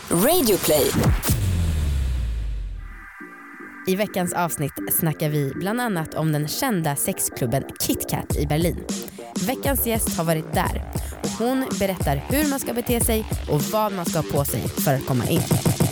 Radioplay. I veckans avsnitt snackar vi bland annat om den kända sexklubben KitKat i Berlin. Veckans gäst har varit där och hon berättar hur man ska bete sig och vad man ska ha på sig för att komma in.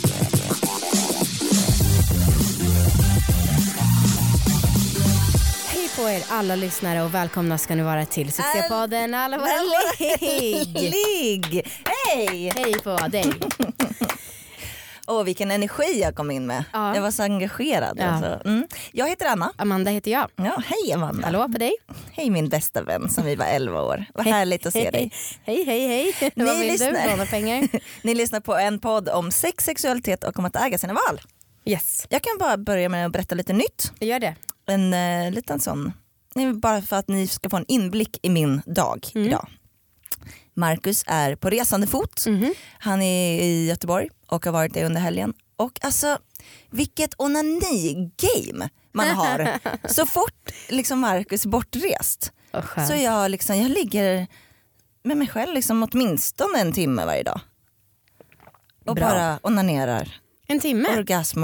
Hej på er alla lyssnare och välkomna ska ni vara till succépodden Alla våra ligg. Hej! Hej på dig. Vilken energi jag kom in med. Ja. Jag var så engagerad. Ja. Alltså. Jag heter Anna. Amanda heter jag. Ja, hej Amanda. Hallå på dig. Hej min bästa vän som vi var 11 år. Vad härligt att se dig. Hej. Vad vill du? Låna pengar? Ni lyssnar på en podd om sex, sexualitet och om att äga sina val. Yes. Jag kan bara börja med att berätta lite nytt. Gör det. En liten sån. Bara för att ni ska få en inblick i min dag idag. Marcus är på resande fot. Han är i Göteborg och har varit det under helgen. Och alltså, vilket onani-game man har. Så fort liksom Marcus är bortrest. Så jag ligger med mig själv liksom åtminstone en timme varje dag. Och Bra. bara onanerar. En timme? Orgasm.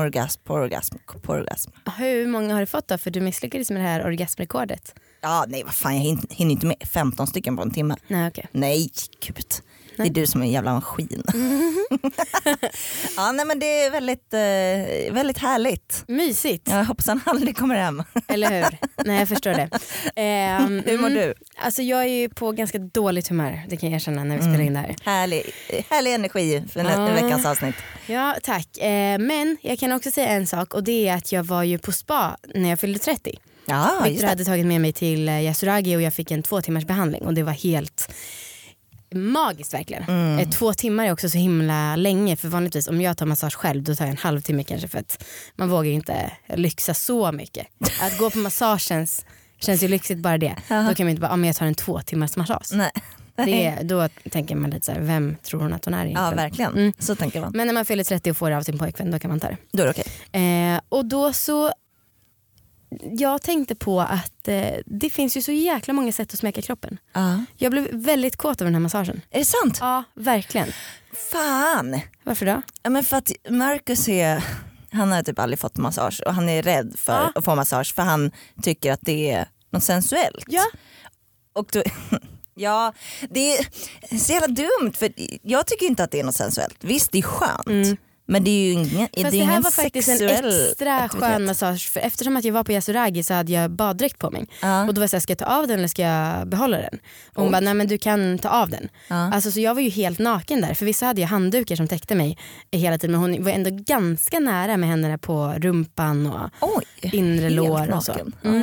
Hur många har du fått då? För du misslyckades med det här orgasmrekordet. Ja, nej vad fan, jag hinner inte med 15 stycken på en timme. Nej, okej. Nej, gud. Det är du som är en jävla maskin. Ja, nej men det är väldigt härligt. Mysigt. Jag hoppas han aldrig kommer hem. Eller hur? Nej, jag förstår det. Hur mår du? Alltså jag är ju på ganska dåligt humör. Det kan jag erkänna när vi spelar in det här. Härlig energi för veckans avsnitt. Ja, tack. Men jag kan också säga en sak. Och det är att jag var ju på spa när jag fyllde 30. Ja, Victor hade tagit med mig till Yasuragi och jag fick en 2 timmars behandling. Och det var helt magiskt verkligen. 2 timmar är också så himla länge. För vanligtvis om jag tar massage själv då tar jag en halvtimme kanske. För att man vågar inte lyxa så mycket. Att gå på massagen känns ju lyxigt bara det. Då kan man inte bara, men jag tar en 2 timmars massage. Nej. Då tänker man lite så här, vem tror hon att hon är egentligen? Ja, verkligen. Så tänker man. Men när man fyller 30 och får det av sin pojkvän, då kan man ta det. Då är det okej. Och då så jag tänkte på att det finns ju så jäkla många sätt att smeka kroppen. Jag blev väldigt kåt av den här massagen. Är det sant? Ja, verkligen. Fan. Varför då? Ja, men för att Marcus han har typ aldrig fått massage och han är rädd för att få massage för han tycker att det är något sensuellt. Ja. Och då, ja, det är så jävla dumt för jag tycker inte att det är något sensuellt. Visst, det är skönt. Men det är ju ingen fast det här var faktiskt en extra skön massage. För eftersom att jag var på Yasuragi så hade jag baddräkt på mig. Och då var jag såhär, ska jag ta av den eller ska jag behålla den? Och hon bara, nej men du kan ta av den. Alltså så jag var ju helt naken där. För vissa hade jag handdukar som täckte mig hela tiden. Men hon var ändå ganska nära med händerna på rumpan och inre lår och så.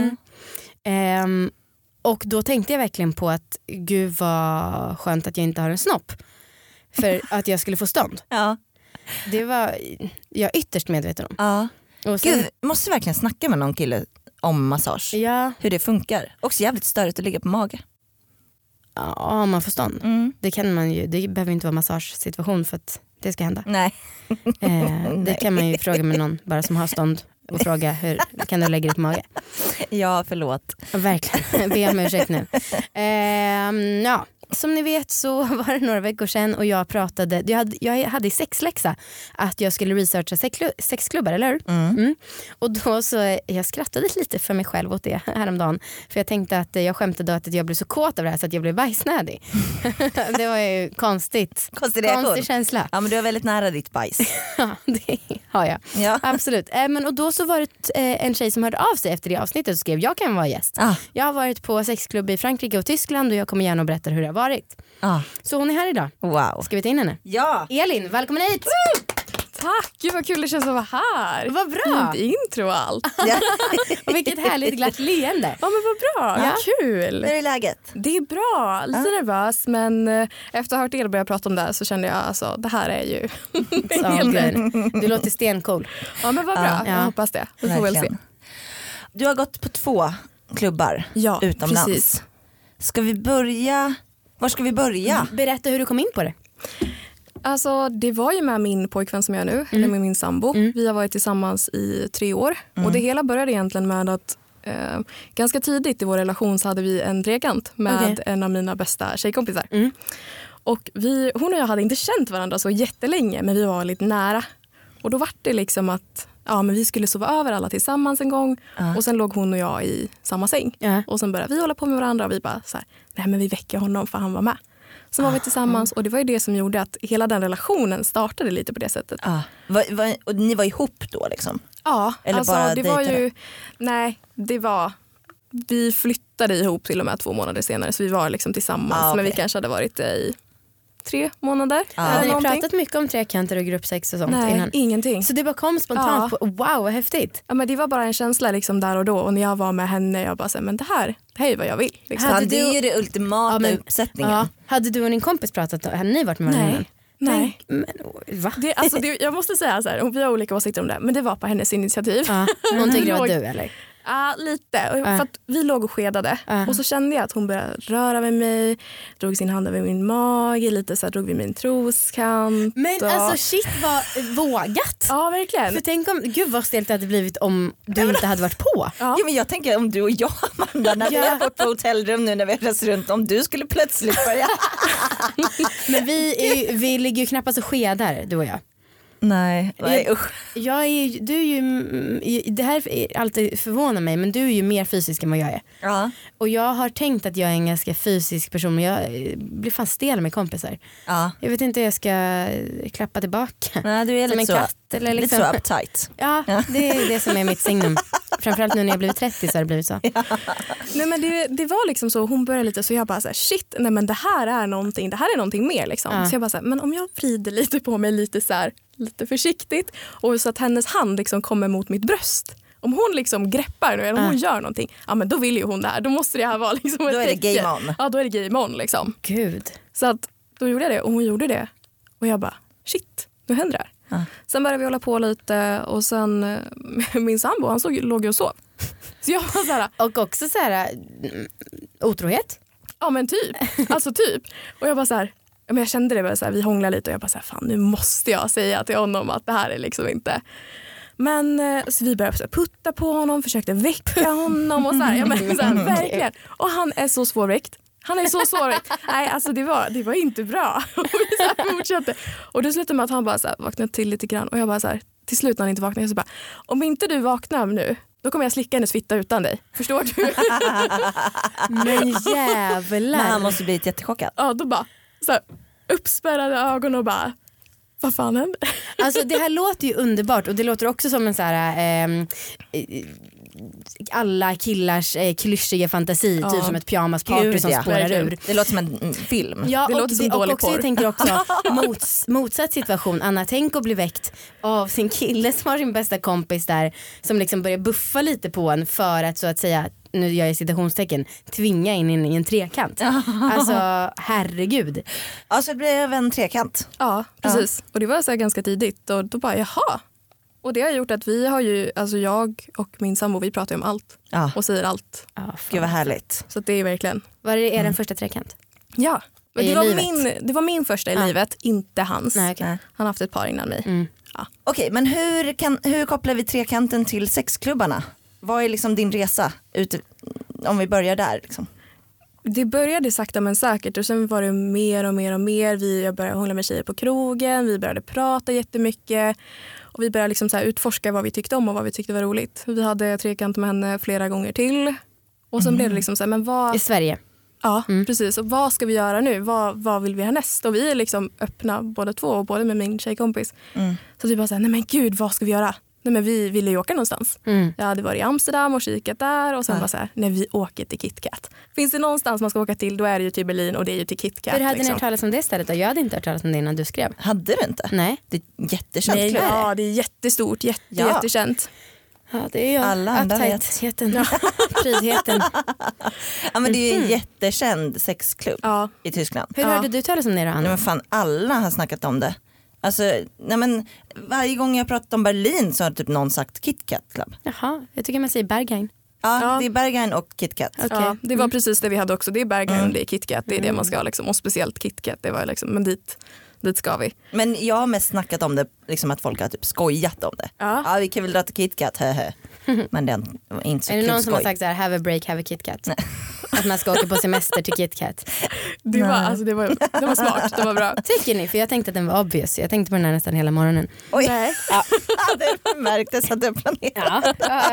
Och då tänkte jag verkligen på att gud vad skönt att jag inte har en snopp. För att jag skulle få stånd. Det var jag ytterst medveten om. Och sen, Gud, måste verkligen snacka med någon kille om massage. Hur det funkar. Också jävligt störigt att ligga på mage. Ja, man får stånd. Det kan man ju. Det behöver inte vara massagesituation för att det ska hända. Nej. Det kan man ju fråga med någon bara som har stånd och fråga hur kan du lägga dig på mage. Ja, förlåt. Verkligen, be om ursäkt nu. Ja. Som ni vet så var det några veckor sedan och jag pratade, jag hade i sexläxa att jag skulle researcha sexklubbar, eller hur? Och då så, jag skrattade lite för mig själv åt det häromdagen. För jag tänkte att jag skämtade att jag blev så kåt av det här så att jag blev bajsnödig. Det var ju konstig känsla. Ja, men du är väldigt nära ditt bajs. Ja, det har jag. Ja. Absolut. Och då så var det en tjej som hörde av sig efter det avsnittet och skrev, jag kan vara gäst. Jag har varit på sexklubb i Frankrike och Tyskland och jag kommer gärna att berätta hur det har varit. Så hon är här idag. Wow. Ska vi ta in henne? Ja. Elin, välkommen hit! Tack, gud vad kul det känns att vara här. Vad bra. Fint intro och allt. Och vilket härligt glatt leende. Ja men vad bra, kul. Hur är läget? Det är bra, lite nervös men efter att ha hört er börja prata om det här så kände jag alltså det här är ju Du låter stencool. Ja men vad bra, jag hoppas det. Vi får väl se. Du har gått på 2 klubbar utomlands. Precis. Var ska vi börja? Berätta hur du kom in på det. Alltså det var ju med min pojkvän som jag är nu, eller med min sambo. Vi har varit tillsammans i 3 år. Och det hela började egentligen med att ganska tidigt i vår relation så hade vi en trekant med en av mina bästa tjejkompisar. Och hon och jag hade inte känt varandra så jättelänge, men vi var lite nära. Och då var det liksom att men vi skulle sova över alla tillsammans en gång. Och sen låg hon och jag i samma säng. Och sen började vi hålla på med varandra och vi bara så här, nej men vi väcker honom för han var med. Sen var vi tillsammans och det var ju det som gjorde att hela den relationen startade lite på det sättet. Och ni var ihop då liksom? Ja, eller alltså bara det var dejtade? ju, nej det var, vi flyttade ihop till och med 2 månader senare så vi var liksom tillsammans men vi kanske hade varit i 3 månader. Hade ni pratat mycket om trekanter och gruppsex och sånt innan? Nej, ingenting. Så det bara kom spontant på, wow vad häftigt. Ja, men det var bara en känsla liksom där och då och när jag var med henne jag bara så här, men det här är vad jag vill. Liksom. Det är ju det ultimata uppsättningen. Ja. Hade du och din kompis pratat då? Hade ni varit med varandra? Nej. Men, va? Jag måste säga så här, och vi har olika åsikter om det, men det var på hennes initiativ. Hon tyckte det var du eller? Ja, lite. För att vi låg och skedade. Och så kände jag att hon började röra vid mig. Drog sin hand över min mage. Lite så här, drog vid min troskant. Men alltså shit vad vågat. Ja, verkligen. För tänk om, gud vad stelt det hade blivit om du inte hade varit på. Ja, men jag tänker om du och jag, Amanda, när vi har bott på hotellrum nu när vi har rest runt, om du skulle plötsligt börja. Men vi ligger ju knappast och skedar, du och jag. Nej usch. Du är ju, det här är alltid förvånar mig, men du är ju mer fysisk än vad jag är. Ja. Och jag har tänkt att jag är en ganska fysisk person, men jag blir fan stel med kompisar. Ja. Jag vet inte hur jag ska klappa tillbaka. Nej, du är som lite en katt eller liksom. lite så uptight. Ja, det är det som är mitt signum. Framförallt nu när jag blivit 30 så har det blivit så. Ja. Nej, men det var liksom så, hon började lite så jag bara så här, shit, nej men det här är någonting mer liksom. Så jag bara så här, men om jag vrider lite på mig lite så här, lite försiktigt och så att hennes hand liksom kommer mot mitt bröst. Om hon liksom greppar nu eller om hon gör någonting, ja men då vill ju hon det här. Då måste det här vara liksom ett då är det tecken. game on. Ja, då är det game on liksom. Gud. Så att då gjorde jag det och hon gjorde det. Och jag bara, shit, nu händer det här. Sen började vi hålla på lite och sen min sambo, han låg och sov. Så jag var så här, och också så här otrohet. Ja men typ, alltså typ. Och jag bara så här, men jag kände det bara så här, vi hånglade lite och jag bara så här, fan nu måste jag säga till honom att det här är liksom inte. Men så vi började så här, putta på honom, försökte väcka honom och så här, så här verkligen. Och han är så svårväckt. Han är så svårväckt. Nej, alltså det var inte bra. Och vi så här fortsatte. Och det slutade med att han bara så här, vaknade till lite grann och jag bara så här, till slut när han inte vaknade jag så bara, om inte du vaknar nu då kommer jag slicka hennes fitta utan dig. Förstår du? Men jävlar. Men han måste bli jättechockad. Ja, då bara så här, uppspärrade ögon och bara, vad fan händer? Alltså det här låter ju underbart och det låter också som en så här alla killars klyschiga fantasi, typ som ett pyjamasparty som spårar ur. Det låter som en film. Ja, det låter som dålig också, porr. jag tänker också motsatt situation. Anna, tänk att bli väckt av sin kille som har sin bästa kompis där som liksom börjar buffa lite på en för att så att säga, nu gör jag citationstecken, tvinga in i en trekant. Alltså herregud. Alltså det blev en trekant. Ja, precis. Och det var så här ganska tidigt och då bara jaha. Och det har gjort att vi har ju, alltså jag och min sambo, vi pratar om allt och säger allt. Gud vad härligt. Så att det är verkligen. Var det den första trekant? Ja, men det var min första i livet, inte hans. Nej, okay. Han har haft ett par innan mig. Okej, men hur kopplar vi trekanten till sexklubbarna? Vad är liksom din resa om vi börjar där liksom? Det började sakta men säkert och sen var det mer och mer och mer. Jag började hålla med tjejer på krogen, vi började prata jättemycket och vi började liksom så här utforska vad vi tyckte om och vad vi tyckte var roligt. Vi hade trekant med henne flera gånger till och sen blev det liksom så här, men vad... I Sverige? Ja, precis. Och vad ska vi göra nu? Vad vill vi ha näst? Och vi är liksom öppna båda två och både med min tjejkompis. Så vi bara såhär, nej men gud, vad ska vi göra? Nej men vi ville ju åka någonstans. Jag hade varit i Amsterdam och kikat där och sen bara såhär, nej vi åker till KitKat. Finns det någonstans man ska åka till, då är det ju till Berlin och det är ju till KitKat. Hur hade liksom. ni hört talas om det stället då? Jag hade inte hört talas om det innan du skrev. Hade du inte? Nej. Det är jättekänt klubb. Ja, det är jättestort, jättekänt. Ja, det är ju alla andra uptigheten. Prydheten. Ja, men det är ju en jättekänd sexklubb i Tyskland. Hur hörde du talas om det då, Anna? Nej, men fan, alla har snackat om det. Alltså, nej men, varje gång jag pratat om Berlin så har typ någon sagt KitKat Club. Jaha, jag tycker man säger Berghain. Ja, det är Berghain och KitKat. Okay. Ja, det var precis det vi hade också. Det är Berghain och det är KitKat. Det är det man ska liksom. Och speciellt KitKat. Det var liksom, men dit ska vi. Men jag har mest snackat om det, liksom att folk har typ skojat om det. Ja, vi kan väl dra till KitKat, Men den var inte så är det kul någon som skoj. har sagt så här, have a break, have a KitKat? att man ska åka på semester till KitKat. Det var smart, det var bra. Tycker ni? För jag tänkte att den var obvious. Jag tänkte på den här nästan hela morgonen. Oj. Nej. Ja. Det märktes att du planerade.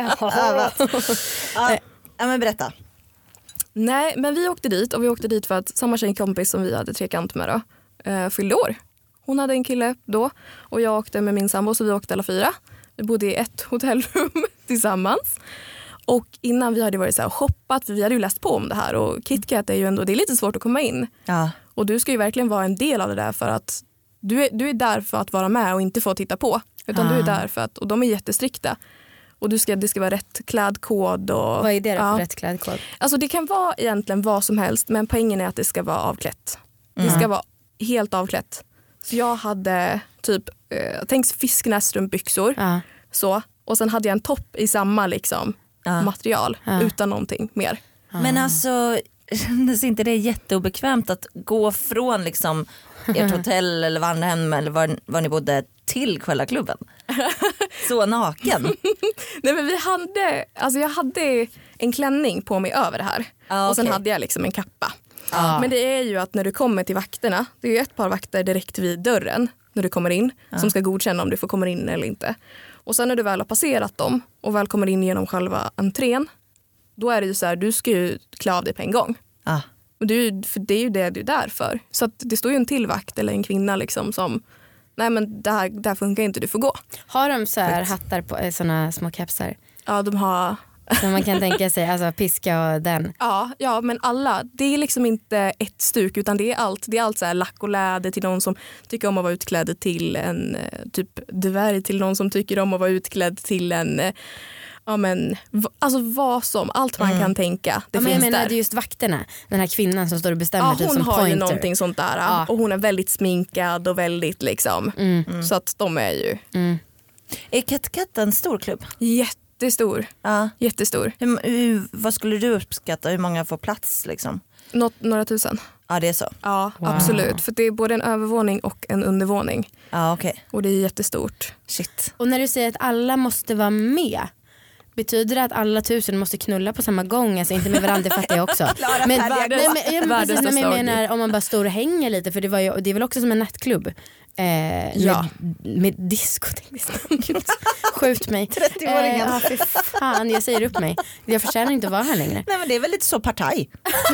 Ja, men berätta. Nej, men vi åkte dit och vi åkte dit för att samma tjejkompis som vi hade trekant med då fyllde år. Hon hade en kille då och jag åkte med min sambo, så vi åkte alla 4. Vi bodde i ett hotellrum tillsammans. Och innan vi hade varit så här och shoppat, för vi hade ju läst på om det här, och KitKat är ju ändå, det är lite svårt att komma in. Ja. Och du ska ju verkligen vara en del av det där, för att du är där för att vara med och inte få titta på. Utan du är där för att, och de är jättestrikta. Och det ska vara rätt klädkod. Och, vad är det då för rätt klädkod? Alltså det kan vara egentligen vad som helst, men poängen är att det ska vara avklätt. Det ska vara helt avklätt. Så jag hade typ, tänk fisknässtrumpbyxor. Så. Och sen hade jag en topp i samma liksom, material utan någonting mer. Men alltså, kändes inte det jätteobekvämt att gå från liksom ert hotell eller vandrarhem eller var ni bodde till själva klubben? Så naken. Nej, men jag hade en klänning på mig över det här. Och sen hade jag liksom en kappa. Men det är ju att när du kommer till vakterna, det är ju ett par vakter direkt vid dörren när du kommer in, som ska godkänna om du får komma in eller inte. Och sen när du väl har passerat dem och väl kommer in genom själva entrén, då är det ju så här, du ska ju klä av dig på en gång. Och för det är ju det du är där för. Så att det står ju en till vakt eller en kvinna liksom som, nej men det här funkar inte, du får gå. Har de så här hattar på såna små kepsar? Ja, de har. Så man kan tänka sig, alltså piska och den. Ja, men alla, det är liksom inte ett stuk, utan det är allt. Det är allt så här lack och läder till någon som tycker om att vara utklädd till en typ dvärg, till någon som tycker om att vara utklädd till en alltså vad som, allt man kan tänka. Det finns, men jag menar där. Det är just vakterna, den här kvinnan som står och bestämmer typ hon som har pointer. Ju någonting sånt där. Och hon är väldigt sminkad och väldigt liksom. Så att de är ju. Är KitKat en stor klubb? Jättestor. Jättestor. Vad skulle du uppskatta? Hur många får plats liksom? Några tusen. Ja, det är så. Ja, absolut. För det är både en övervåning och en undervåning. Ja, okej. Och det är jättestort. Shit. Och när du säger att alla måste vara med, betyder det att alla 1000 måste knulla på samma gång? Alltså inte med varandra, det fattar jag också. Men jag menar om man bara står och hänger lite, för det är väl också som en nattklubb. Med disco. Skjut mig. 30-åringen. Ja, för fan, jag säger upp mig. Jag förtjänar inte att vara här längre. Nej, men det är väl lite så partaj.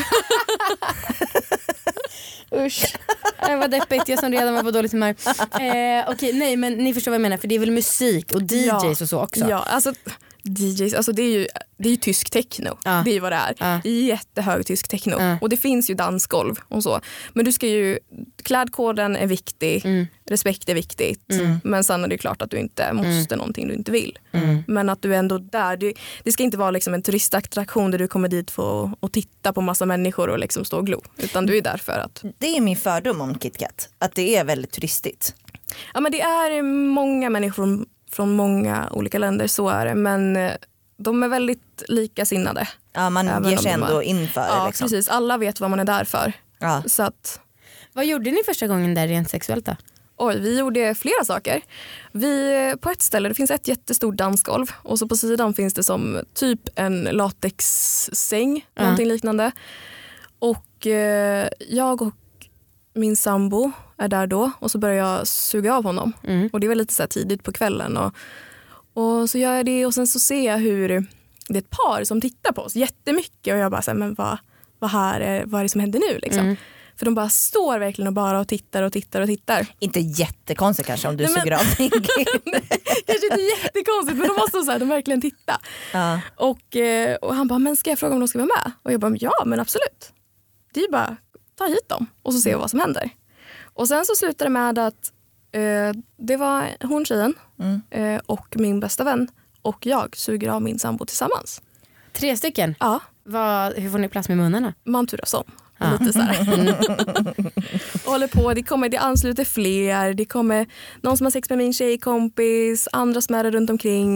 Usch, det var deppigt, jag som redan var på dåligt humör. Okej, nej, men ni förstår vad jag menar, för det är väl musik och DJs och så också. Ja, alltså DJs, alltså det är ju tysk techno. Det är ju vad det är. Det är jättehög tysk techno. Och det finns ju dansgolv och så. Men du ska ju, klädkoden är viktig, respekt är viktigt. Men sen är det klart att du inte måste någonting du inte vill. Men att du är ändå där. Det ska inte vara liksom en turistattraktion där du kommer dit för att titta på massa människor och liksom stå och glo. Utan du är där för att. Det är min fördom om KitKat, att det är väldigt turistigt. Ja, men det är många människor från många olika länder, så är det. Men de är väldigt likasinnade. Ja, man ger sig ändå inför. Ja, liksom. Precis. Alla vet vad man är där för. Ja. Så att. Vad gjorde ni första gången där rent sexuellt då? Vi gjorde flera saker. På ett ställe, det finns ett jättestort dansgolv. Och så på sidan finns det som typ en latexsäng, någonting liknande. Och jag och min sambo är där då, och så börjar jag suga av honom. Och det var lite så här tidigt på kvällen, och så gör jag det, och sen så ser jag hur det är ett par som tittar på oss jättemycket, och jag bara så här, men vad är det som händer nu liksom? För de bara står verkligen och bara tittar. Inte jättekonstigt kanske om du suger av din kanske inte jättekonstigt, men de måste så här, de verkligen titta. Och han bara, men ska jag fråga om de ska vara med? Och jag bara, ja men absolut. Det är ju bara ta hit dem och så se vad som händer. Och sen så slutar det med att det var hon tjejen och min bästa vän och jag suger av min sambo tillsammans. 3 stycken? Ja. Hur får ni plats med munnarna? Man turas om. Lite så här. Håller på, det ansluter fler. Det kommer någon som har sex med min tjejkompis, andra som är där runt omkring.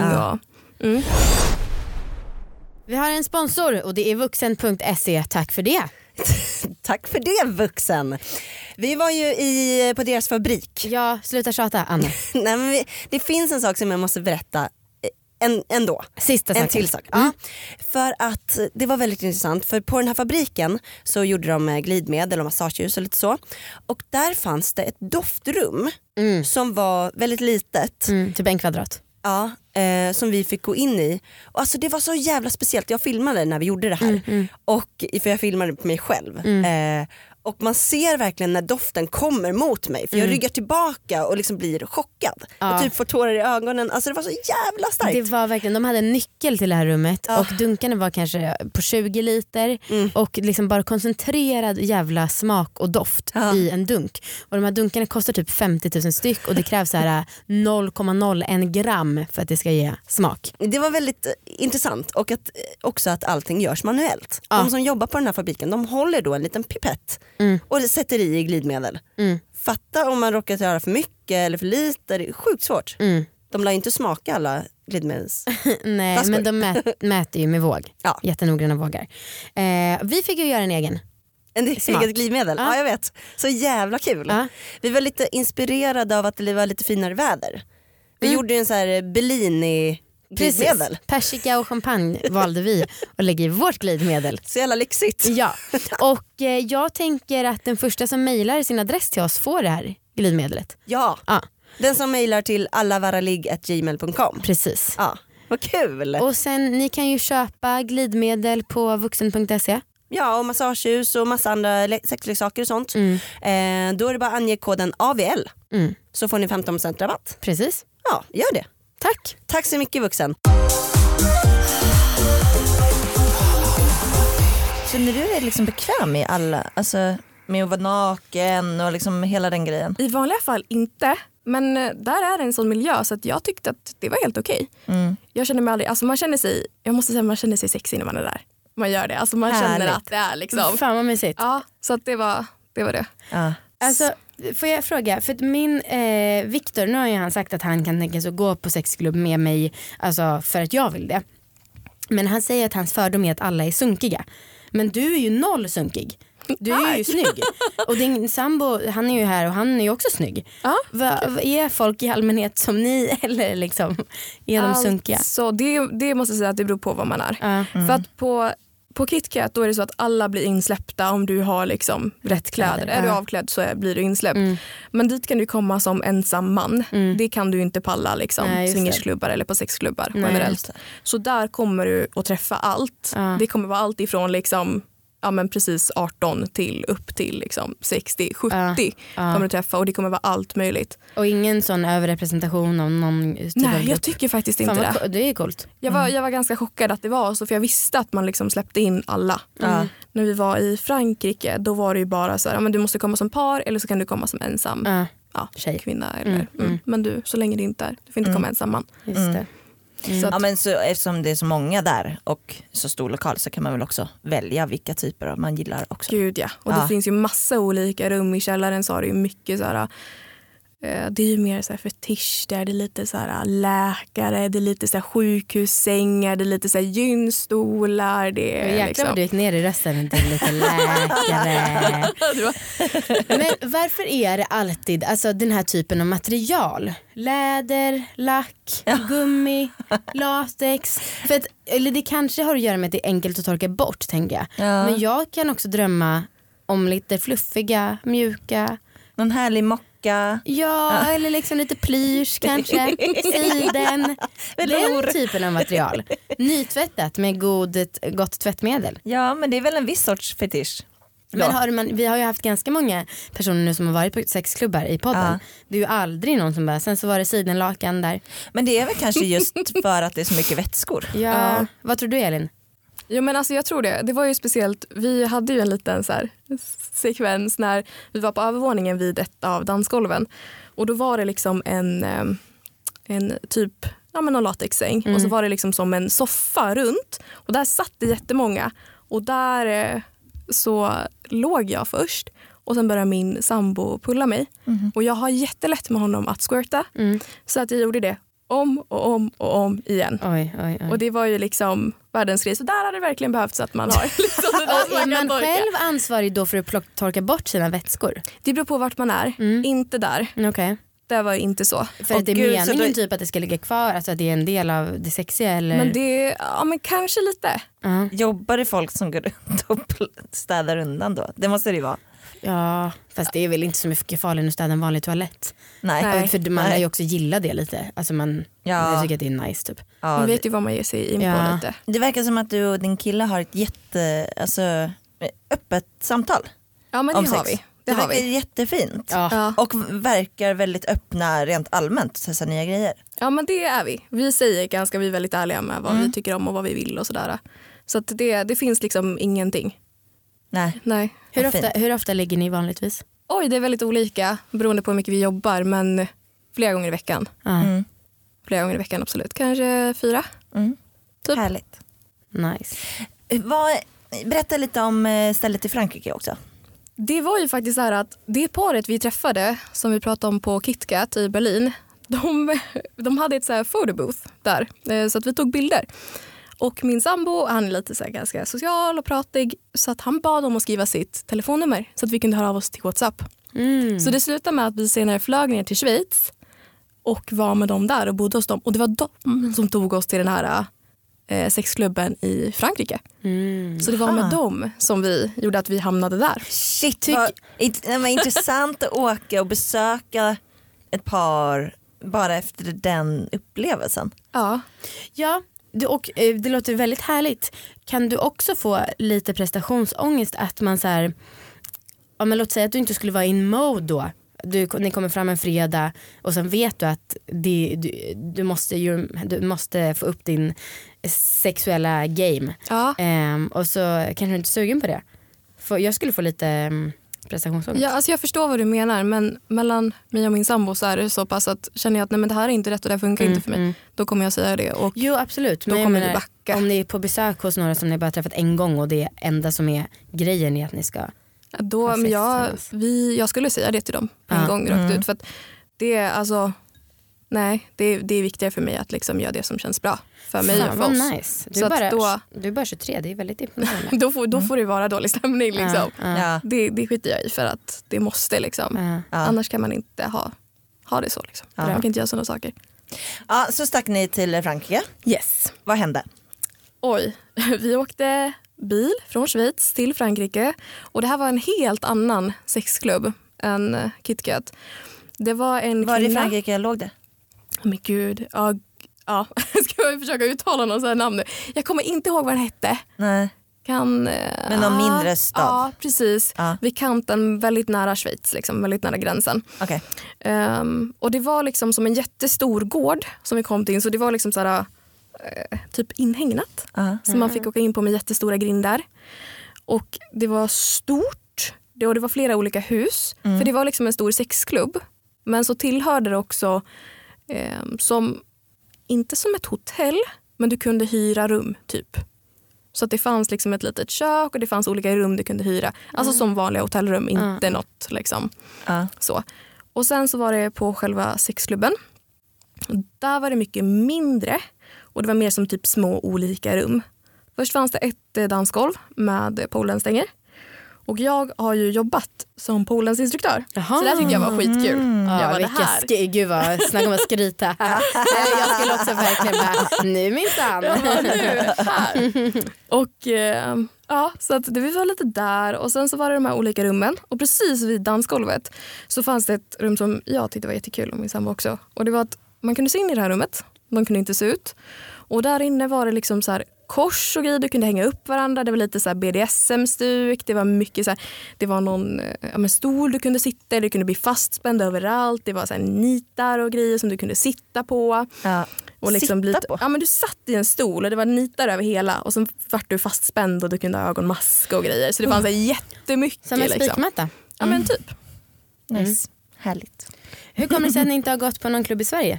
Vi har en sponsor och det är vuxen.se. Tack för det. Tack för det, Vuxen. Vi var ju på deras fabrik. Ja, sluta tjata, Anna. Nej, men det finns en sak som jag måste berätta. ändå. Sista En till sak. Ja, för att det var väldigt intressant. För på den här fabriken så gjorde de glidmedel och massageljus och lite så. Och där fanns det ett doftrum som var väldigt litet. Typ 1 kvadrat. Ja, som vi fick gå in i. Och alltså det var så jävla speciellt. Jag filmade när vi gjorde det här. Och, för jag filmade på mig själv. Och man ser verkligen när doften kommer mot mig. För jag ryggar tillbaka och liksom blir chockad. Och typ får tårar i ögonen. Alltså det var så jävla starkt. Det var verkligen, de hade en nyckel till det här rummet. Och dunkarna var kanske på 20 liter. Och liksom bara koncentrerad jävla smak och doft i en dunk. Och de här dunkarna kostar typ 50 000 styck. Och det krävs så här 0,01 gram för att det ska ge smak. Det var väldigt intressant. Och också att allting görs manuellt. De som jobbar på den här fabriken, de håller då en liten pipett. Och det sätter i glidmedel. Fatta om man råkar göra för mycket eller för lite. Det är sjukt svårt. De lär inte smaka alla glidmedels. Nej, flaskor. men de mäter ju med våg. Jättenoggranna vågar. Vi fick ju göra en egen. En eget glidmedel. Ja, jag vet. Så jävla kul. Vi var lite inspirerade av att det var lite finare väder. Vi gjorde en så här Bellini glidmedel. Precis. Persika och champagne valde vi att lägga i vårt glidmedel. Så jävla lyxigt. Ja, och jag tänker att den första som mejlar sin adress till oss får det här glidmedlet. Ja. Den som mejlar till allavaraligg@gmail.com. Precis. Ja, vad kul. Och sen ni kan ju köpa glidmedel på vuxen.se. Ja, och massageljus och massa andra sexleksaker och sånt. Då är det bara att ange koden AVL. Så får ni 15% rabatt. Precis. Ja, gör det. Tack. Tack så mycket vuxen. Så när du är liksom bekväm med alla, alltså med att vara naken och liksom hela den grejen? I vanliga fall inte. Men där är det en sån miljö så att jag tyckte att det var helt okej. Jag känner mig aldrig, alltså man känner sig sexig när man är där. Man gör det, alltså man känner att det är liksom. Fan vad mysigt. Ja, så att det var det. Ja. Alltså, får jag fråga, för att min Viktor, nu har ju han sagt att han kan tänka sig att gå på sexklubb med mig, alltså för att jag vill det. Men han säger att hans fördom är att alla är sunkiga. Men du är ju noll sunkig. Du är ju snygg. Och din sambo, han är ju här och han är ju också snygg. Är folk i allmänhet som ni eller liksom är de sunkiga? Så det måste jag säga att det beror på vad man är. För att på KitKat då är det så att alla blir insläppta om du har liksom rätt kläder. Är du avklädd så blir du insläppt. Men dit kan du komma som ensam man. Det kan du inte palla liksom swingersklubbar eller på sexklubbar generellt. Så där kommer du att träffa allt. Det kommer vara allt ifrån liksom men precis 18 till upp till liksom 60, 70 kommer du träffa och det kommer vara allt möjligt. Och ingen sån överrepresentation av någon typ. Nej, jag tycker faktiskt inte det. Det är coolt. Jag var ganska chockad att det var så, för jag visste att man liksom släppte in alla. När vi var i Frankrike då var det ju bara så här, men du måste komma som par eller så kan du komma som ensam tjej, kvinna eller men du, så länge det inte är, du får inte komma ensam man. Just det. Ja, men så, eftersom det är så många där och så stor lokal så kan man väl också välja vilka typer av man gillar också. Gud ja, och det finns ju massa olika rum i källaren, så har det ju mycket så här. Det är ju mer så här fetisch där, det är lite så här läkare, det är lite så här sjukhussängar, det är lite så här gynstolar, det är jäklar liksom. vad du gick ner i rösten, det är lite läkare. Men varför är det alltid alltså den här typen av material? Läder, lack, gummi, latex. För att, eller det kanske har att göra med att det är enkelt att torka bort, tänker jag. Men jag kan också drömma om lite fluffiga, mjuka. Någon härlig mocka. Ja, eller liksom lite plysch kanske. Siden. Den typen av material. Nytvättat med gott tvättmedel. Ja, men det är väl en viss sorts fetisch. Men vi har ju haft ganska många personer nu som har varit på sexklubbar i podden. Det är ju aldrig någon som bara, sen så var det sidenlakan där. Men det är väl kanske just för att det är så mycket vätskor. Ja. Vad tror du, Elin? Jo, men alltså jag tror det var ju speciellt, vi hade ju en liten så här sekvens när vi var på övervåningen vid ett av dansgolven och då var det liksom en typ någon latexsäng och så var det liksom som en soffa runt och där satt det jättemånga och där så låg jag först och sen började min sambo pulla mig och jag har jättelätt med honom att squirta så att jag gjorde det om igen. Oj. Och det var ju liksom världens grej. Så där hade det verkligen behövts att man har liksom och är man själv ansvarig då för att torka bort sina vätskor? Det beror på vart man är. Inte där. Okay. det var inte så. För att det är meningen typ att det ska ligga kvar, alltså att det är en del av det sexiga eller? Men det, ja men kanske lite. Jobbar det folk som går runt och städar undan då? Det måste det ju vara. Ja, fast det är väl inte så mycket farligare att städa en vanlig toalett. Nej. För man lär ju också gilla det lite. Alltså jag tycker att det är nice typ. Ja, Man vet ju vad man ger sig in på lite. Det verkar som att du och din kille har ett öppet samtal. Ja men det har vi. Det verkar jättefint. Ja. Och verkar väldigt öppna rent allmänt, testa nya grejer. Ja men det är vi. Vi säger vi är väldigt ärliga med vad vi tycker om och vad vi vill och sådär. Så att det finns liksom ingenting. Nej. Hur ofta ligger ni vanligtvis? Oj, det är väldigt olika beroende på hur mycket vi jobbar, men flera gånger i veckan. Flera gånger i veckan, absolut. Kanske 4. Typ. Härligt. Nice. Berätta lite om stället i Frankrike också. Det var ju faktiskt så här att det paret vi träffade som vi pratade om på KitKat i Berlin, de hade ett så här photobooth där, så att vi tog bilder. Och min sambo, han är lite så här ganska social och pratig, så att han bad om att skriva sitt telefonnummer så att vi kunde höra av oss till WhatsApp. Så det slutade med att vi senare flög ner till Schweiz och var med dem där och bodde hos dem. Och det var de som tog oss till den här sexklubben i Frankrike. Så det var med dem som vi gjorde att vi hamnade där. Shit, det var intressant att åka och besöka ett par bara efter den upplevelsen. Ja, och det låter väldigt härligt. Kan du också få lite prestationsångest att man så här, ja, men låt säga att du inte skulle vara in mode då. Ni kommer fram en fredag och sen vet du att du måste få upp din sexuella game. Och så kanske du inte är sugen på det. För jag skulle få lite prestationsångest. Ja, alltså jag förstår vad du menar, men mellan mig och min sambo så är det så pass att känner jag att nej, men det här är inte rätt och det här funkar inte för mig, då kommer jag säga det. Och jo, absolut. Då kommer vi backa. Om ni är på besök hos några som ni bara träffat en gång och det enda som är grejen är att ni ska då, men jag skulle säga det till dem på en gång rakt ut. För att det är alltså, nej, det är viktigare för mig att liksom göra det som känns bra för mig och för oss. Nice. Du är bara 23, det är väldigt imponerande. Då får det vara dålig stämning liksom. Ja. Det skiter jag i för att det måste liksom. Annars kan man inte ha det så liksom. Man kan inte göra sådana saker. Ja, så stack ni till Frankrike. Yes. Vad hände? Oj, vi åkte bil från Schweiz till Frankrike och det här var en helt annan sexklubb än KitKat. Det var en kvinna. Var i Frankrike låg det? Men gud, ja. Ska jag försöka uttala någon sån här namn nu? Jag kommer inte ihåg vad den hette. Nej. Men någon mindre stad? Ja, precis. Vid kanten, väldigt nära Schweiz, liksom, väldigt nära gränsen. Okay. Och det var liksom som en jättestor gård som vi kom till. Så det var liksom så här, typ inhägnat. Så man fick åka in på med jättestora grindar. Och det var stort. Det var flera olika hus. För det var liksom en stor sexklubb. Men så tillhörde det också som, inte som ett hotell, men du kunde hyra rum typ. Så att det fanns liksom ett litet kök och det fanns olika rum du kunde hyra. Alltså som vanliga hotellrum, inte något liksom. Så. Och sen så var det på själva sexklubben. Där var det mycket mindre och det var mer som typ små olika rum. Först fanns det ett dansgolv med polenstänger. Och jag har ju jobbat som polensinstruktör. Så det tyckte jag var skitkul. Jag var det här. Gud vad snacka om att skryta. Jag skulle också verkligen bara, nu minsann. Och så att det var lite där. Och sen så var det de här olika rummen. Och precis vid dansgolvet så fanns det ett rum som jag tyckte var jättekul och min sambo också. Och det var att man kunde se in i det här rummet. Man kunde inte se ut. Och där inne var det liksom så här kors och grejer, du kunde hänga upp varandra. Det var lite så här BDSM-stuk. Det var mycket så här, det var någon stol du kunde sitta i. Du kunde bli fastspänd överallt. Det var så här nitar och grejer som du kunde sitta på. Och liksom sitta på? Ja, men du satt i en stol och det var nitar över hela. Och så vart du fastspänd och du kunde ha ögonmask och grejer. Så det fanns jättemycket. Som en spikmatta. Ja, men typ. Nice. Härligt. Hur kommer det sig att ni inte har gått på någon klubb i Sverige?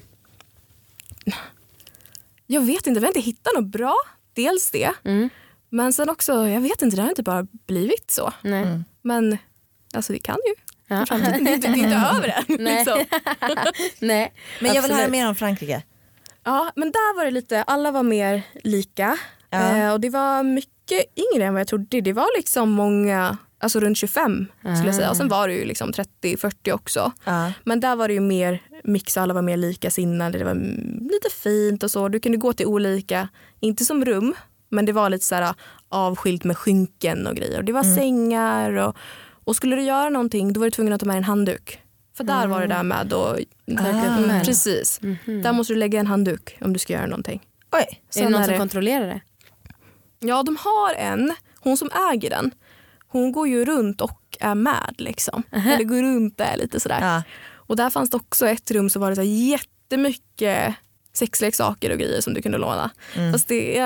Jag vet inte, vi har inte hittat något bra. Dels det. Men sen också, jag vet inte, det har inte bara blivit så. Men alltså det kan ju. Det är inte över än. Liksom. Nej, men jag vill höra mer om Frankrike. Ja, men där var det lite, alla var mer lika. Och det var mycket yngre än vad jag trodde. Det var liksom många, alltså runt 25 skulle jag säga. Och sen var det ju liksom 30-40 också. Men där var det ju mer mix, alla var mer likasinnade. Det var lite fint och så. Du kunde gå till olika, inte som rum, men det var lite så här avskilt med skynken och grejer. Och det var sängar och skulle du göra någonting då var du tvungen att ta med en handduk. För där var det där med och precis. Där måste du lägga en handduk om du ska göra någonting. Oj. Är det någon som kontrollerar det? Ja, de har hon som äger den. Hon går ju runt och är med liksom. Eller går runt där lite sådär. Ja. Och där fanns det också ett rum så var det så jättemycket sexleksaker och grejer som du kunde låna. Fast det,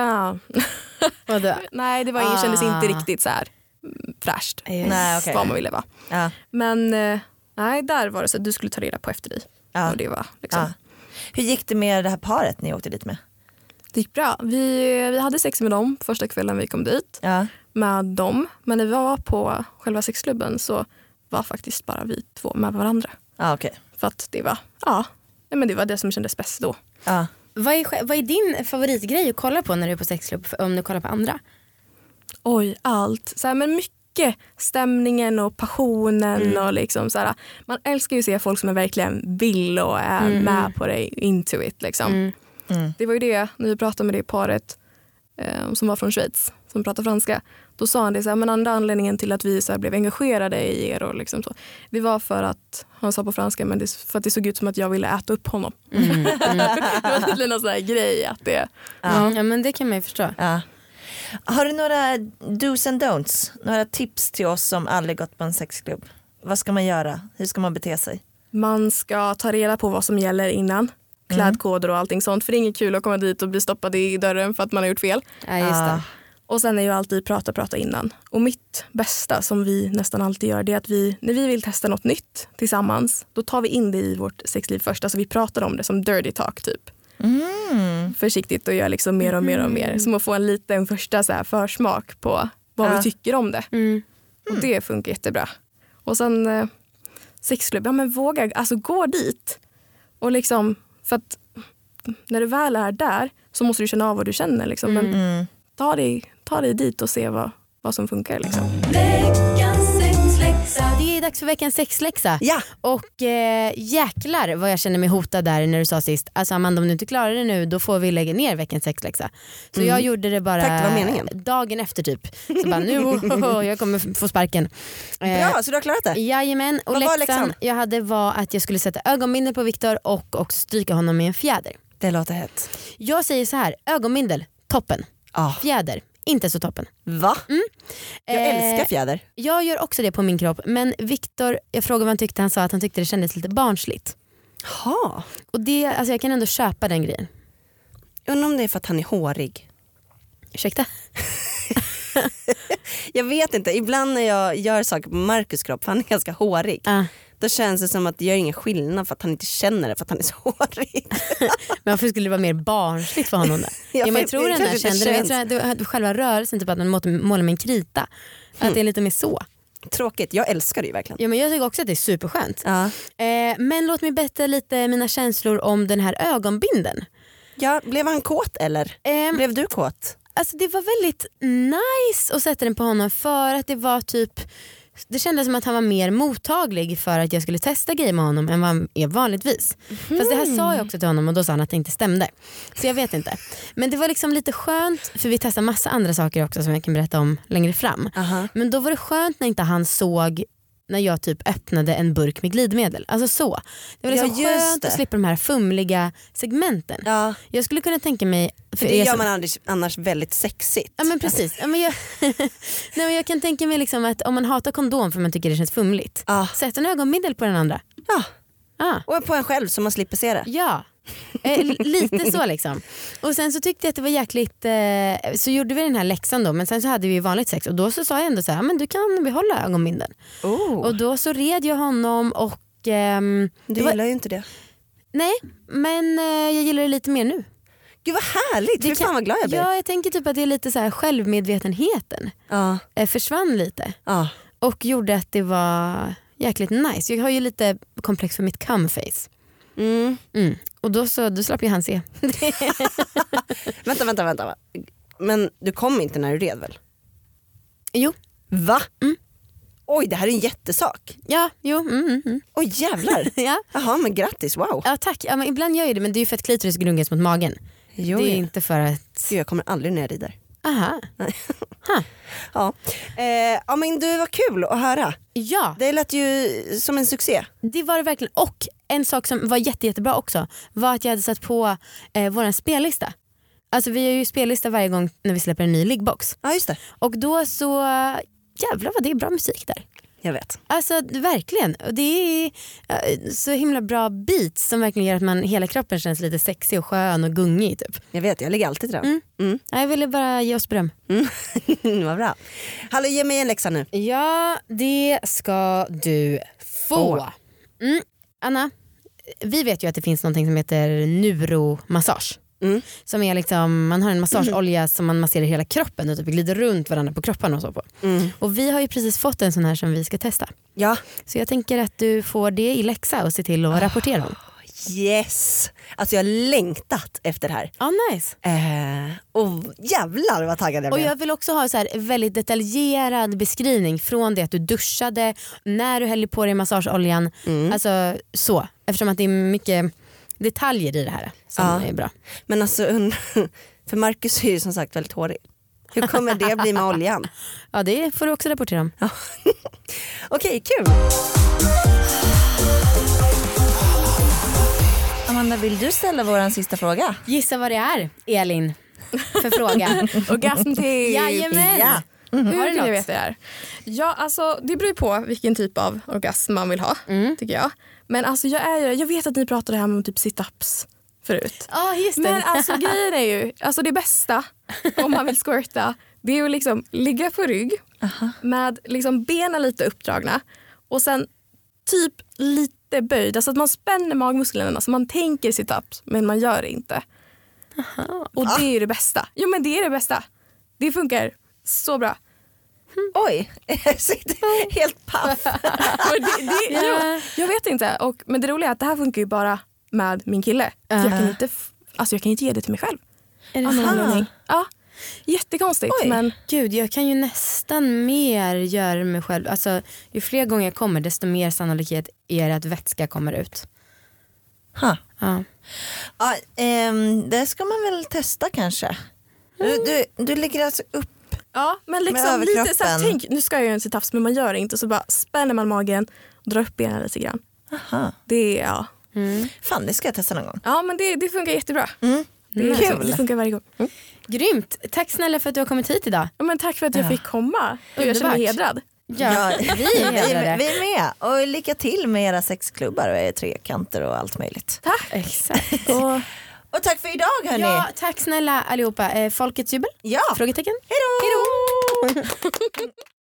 nej, det var kändes inte riktigt så här fräscht. Nej, okay. Vad man ville vara. Ja. Men nej, där var det så att du skulle ta reda på efter dig. Och det var liksom. Ja. Hur gick det med det här paret ni åkte dit med? Det gick bra. Vi hade sex med dem första kvällen vi kom dit. Med dem. Men när vi var på själva sexklubben så var faktiskt bara vi två med varandra. Okay. För att det var, men det var det som kändes bäst då. Vad är din favoritgrej att kolla på när du är på sexklubb om du kollar på andra? Oj, allt. Så här, men mycket stämningen och passionen och liksom så här, man älskar ju att se folk som verkligen vill och är med på det, into it liksom. Det var ju det, när vi pratade med det paret som var från Schweiz, som pratar franska. Då sa han det så här, men andra anledningen till att vi så här blev engagerade i er och liksom så. Det var för att, han sa på franska, men för att det såg ut som att jag ville äta upp honom. Det var tydligen en sån här grej att det... Ja, men det kan man ju förstå. Har du några do's and don'ts? Några tips till oss som aldrig gått på en sexklubb? Vad ska man göra? Hur ska man bete sig? Man ska ta reda på vad som gäller innan. Klädkoder och allting sånt. För det är inget kul att komma dit och bli stoppad i dörren för att man har gjort fel. Ja, just det. Och sen är ju alltid prata innan. Och mitt bästa som vi nästan alltid gör, det är att när vi vill testa något nytt tillsammans, då tar vi in det i vårt sexliv först. Alltså vi pratar om det som dirty talk typ. Försiktigt och gör liksom mer och mer och mer. Som att få en liten första så här försmak på vad vi tycker om det. Och det funkar jättebra. Och sen sexklubb, men våga, alltså gå dit. Och liksom, för att när du väl är där så måste du känna av vad du känner liksom. Men ta dig dit och se vad som funkar liksom. Det är dags för veckans sexläxa. Ja. Och jäklar vad jag känner mig hotad där när du sa sist. Alltså Amanda, om du inte klarar det nu, då får vi lägga ner veckans sexläxa. Så jag gjorde det bara Tack, det var meningen. Dagen efter typ. Så bara nu, jag kommer få sparken. Bra, så du har klarat det? Jajamän. Och läxan jag hade var att jag skulle sätta ögonbindel på Viktor och också stryka honom med en fjäder. Det låter hett. Jag säger så här, ögonbindel, toppen. Fjäder, inte så toppen. Va? Jag älskar fjäder. Jag gör också det på min kropp. Men Viktor, jag frågade vad han tyckte. Han sa att han tyckte det kändes lite barnsligt. Och det, alltså jag kan ändå köpa den grejen. Undrar om det är för att han är hårig. Ursäkta? Jag vet inte, ibland när jag gör saker på Marcus kropp, för han är ganska hårig. Då känns det som att det gör ingen skillnad för att han inte känner det, för att han är så hårig. Men varför skulle det vara mer barnsligt för honom där? Men jag tror ändå jag kände det. Jag tror att själva rörelsen, typ att man målar med en krita. Att det är lite mer så. Tråkigt, jag älskar det ju verkligen. Ja, men jag tycker också att det är superskönt. Men låt mig berätta lite mina känslor om den här ögonbinden. Ja, blev han kåt eller? Blev du kåt? Alltså det var väldigt nice att sätta den på honom, för att det var typ, det kändes som att han var mer mottaglig för att jag skulle testa grejer med honom än vad han är vanligtvis. Fast det här sa jag också till honom och då sa han att det inte stämde. Så jag vet inte. Men det var liksom lite skönt, för vi testade massa andra saker också som jag kan berätta om längre fram. Men då var det skönt när inte han såg när jag typ öppnade en burk med glidmedel. Alltså så. Det var liksom skönt att slippa de här fumliga segmenten. Jag skulle kunna tänka mig, för det gör man annars väldigt sexigt. Ja, men precis. Ja, men jag kan tänka mig liksom att om man hatar kondom för man tycker det känns fumligt, sätt en ögonbindel på den andra. Och på en själv så man slipper se det. Ja. Lite så liksom. Och sen så tyckte jag att det var jäkligt, så gjorde vi den här läxan då, men sen så hade vi vanligt sex och då så sa jag ändå så här, men du kan behålla ögonbindeln. Och då så red jag honom och du gillar ju inte det. Nej, men jag gillar det lite mer nu. Gud vad härligt, hur fan vad glad jag blir. Ja, jag tänker typ att det är lite så här, självmedvetenheten försvann lite och gjorde att det var jäkligt nice. Jag har ju lite komplex för mitt cum-face. Och då slapp jag han se. Vänta. Men du kom inte när du red väl? Jo. Va? Oj, det här är en jättesak. Ja, jo. Oj jävlar. Ja. Jaha, men grattis, wow. Ja tack, ja, men ibland gör jag det men det är ju för att klitoris gungas mot magen. Jo, det är ja. inte för att... Gud, jag kommer aldrig när jag rider. Aha. Ja. Ja men du, var kul att höra. Ja, Det lät ju som en succé. det var det verkligen. Och en sak som var jättebra också var att jag hade satt på våran spellista. Alltså vi har ju spellista varje gång när vi släpper en ny liggbox. Ja just det, Och då så, jävlar vad det är bra musik där. jag vet. Alltså verkligen. Och det är så himla bra beats som verkligen gör att man, hela kroppen känns lite sexig och skön och gungig typ. Jag vet, jag ligger alltid där. Jag ville bara ge oss beröm. Vad bra. Hallå, ge mig en läxa nu. Ja, det ska du få. Anna, vi vet ju att det finns något som heter neuromassage. Som är liksom, man har en massageolja som man masserar hela kroppen och typ glider runt varandra på kroppen och så på. Och vi har ju precis fått en sån här som vi ska testa. Ja. Så jag tänker att du får det i läxa och se till att rapportera om. Yes. Alltså jag har längtat efter det här. Ja, nice. Och jävlar vad taggad jag Och blev. jag vill också ha så här väldigt detaljerad beskrivning från det att du duschade, när du hällde på dig massageoljan. Alltså så, eftersom att det är mycket detaljer i det här som är bra. Men alltså, för Marcus är ju som sagt väldigt hårig. Hur kommer det bli med oljan? Ja, det får du också rapportera om. Okej, kul. Amanda, vill du ställa våran sista fråga? Gissa vad det är, Elin, för fråga. Orgasmtips! Jajamän. Ja. Har Hur du kan jag något? veta det här? Ja, alltså, det beror ju på vilken typ av orgasm man vill ha, tycker jag. Men alltså, jag vet att ni pratade här om typ sit-ups förut. Ja, just det. Men alltså grejen är ju, alltså det bästa om man vill squirta, det är ju liksom ligga på rygg med liksom benen lite uppdragna och sen typ lite böjd, alltså att man spänner magmusklerna så man tänker sit-ups men man gör det inte. Och det är ju det bästa. Jo men det är det bästa. Det funkar så bra. Oj, jag sitter helt paff. Jo, jag vet inte. Men det roliga är att det här funkar ju bara med min kille. Jag kan inte ge det till mig själv. Är det Av någon sant? anledning. Ja, jättekonstigt. Men Gud, jag kan ju nästan mer göra mig själv. Alltså, ju fler gånger jag kommer desto mer sannolikhet är det att vätska kommer ut. Ha. Ja. Ja, det ska man väl testa kanske. Du lägger alltså upp. ja, men Med liksom lite så här, överkroppen. tänk, nu ska jag göra en sit-ups men man gör det inte. Så bara spänner man magen och drar upp benen lite grann. Aha. Det är, Fan, det ska jag testa någon gång. ja men det funkar jättebra. Det, är Kul. det funkar varje gång. Grymt, tack snälla för att du har kommit hit idag. Ja, men tack för att jag fick komma. Och jag känner mig Underbart. hedrad. Ja, vi är hedrade. vi är med. Och lycka till med era sexklubbar och trekanter och allt möjligt. Exakt. Och tack för idag hörni. Ja, tack snälla allihopa. Folkets jubel? Ja. Frågetecken? Hej då.